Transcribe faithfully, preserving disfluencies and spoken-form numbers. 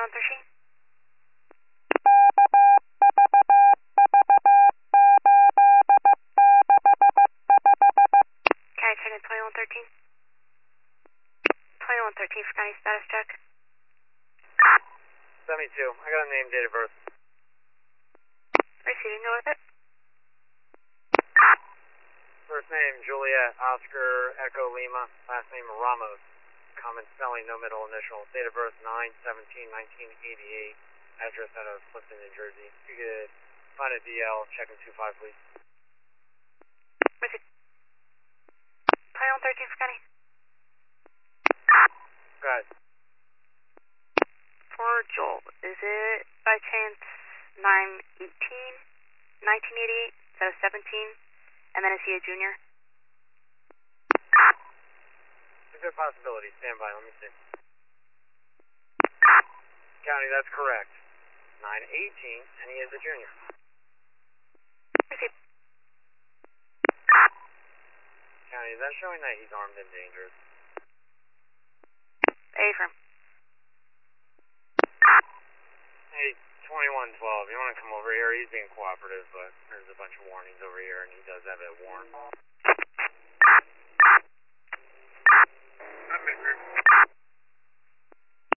twenty-one thirteen. County check in twenty-one thirteen. twenty-one thirteen for county status check. seventy-two. I got a name, date of birth. Receiving, go with it. First name, Juliet, Oscar, Echo, Lima. Last name, Ramos. Common spelling, no middle initial. Date of birth, nine seventeen nineteen eighty-eight. Address out of Clifton, New Jersey. If you could find a D L, check in two five, please. Receiving. twenty-one thirteen for county. Guys. For Joel, is it by chance nine eighteen nineteen eighty-eight instead of seventeen? And then is he a junior? It's a good possibility. Stand by. Let me see. County, that's correct. nine eighteen, and he is a junior. Received. County, is that showing that he's armed and dangerous? Affirm. Hey, twenty-one twelve, you want to come over here? He's being cooperative, but there's a bunch of warnings over here, and he does have it warned.